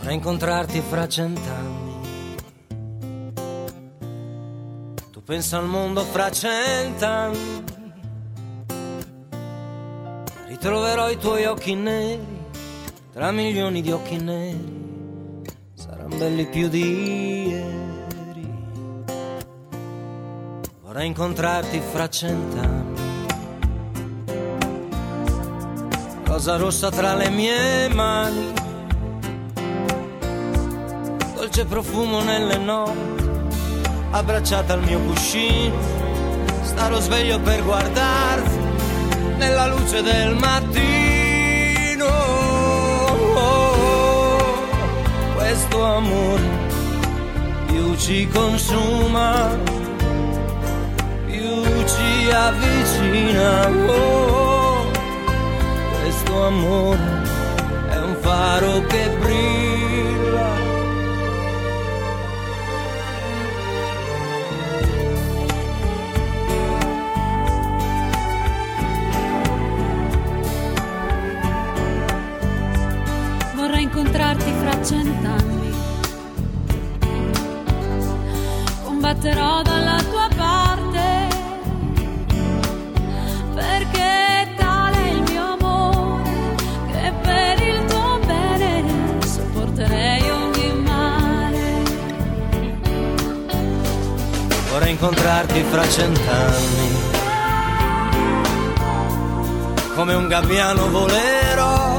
Vorrei incontrarti fra 100 anni. Tu pensa al mondo fra 100 anni. Ritroverò i tuoi occhi neri tra milioni di occhi neri. Saranno belli più di ieri. Vorrei incontrarti fra 100 anni. Rosa rossa tra le mie mani, dolce profumo nelle notti, abbracciata al mio cuscino. Starò sveglio per guardarti nella luce del mattino. Questo amore più ci consuma, più ci avvicina. Questo amore è un faro che brilla. Vorrei incontrarti fra 100 anni. Combatterò dalla tua parte, perché tale è il mio amore che per il tuo bene sopporterei ogni male. Vorrei incontrarti fra 100 anni. Come un gabbiano volerò,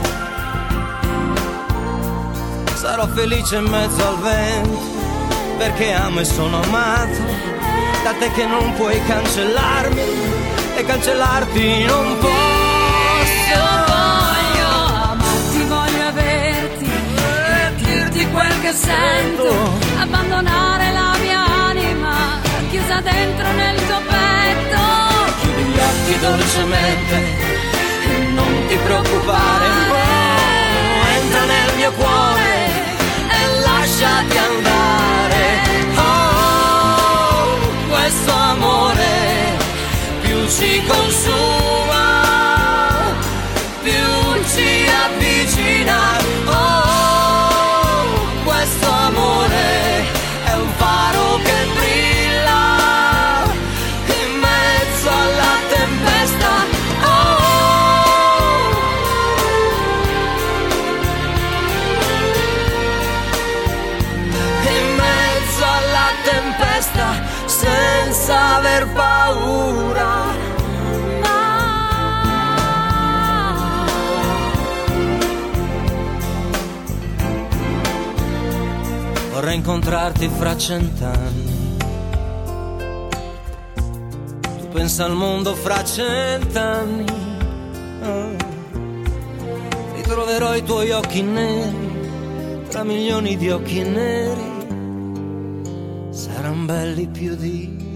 sarò felice in mezzo al vento, perché amo e sono amato da te che non puoi cancellarmi e cancellarti non posso. Io voglio amarti, voglio averti e dirti quel che sento, abbandonare la mia anima chiusa dentro nel tuo petto. Chiudi gli occhi dolcemente e non ti preoccupare, entra nel mio cuore e lasciati andare. Oh, questo amore più ci consuma, più ci avvicina. Oh, questo amore è un faro che brilla in mezzo alla tempesta. Senza aver paura. Vorrei incontrarti fra 100 anni. Tu pensa al mondo fra 100 anni. Ritroverò i tuoi occhi neri tra milioni di occhi neri. Saran belli più di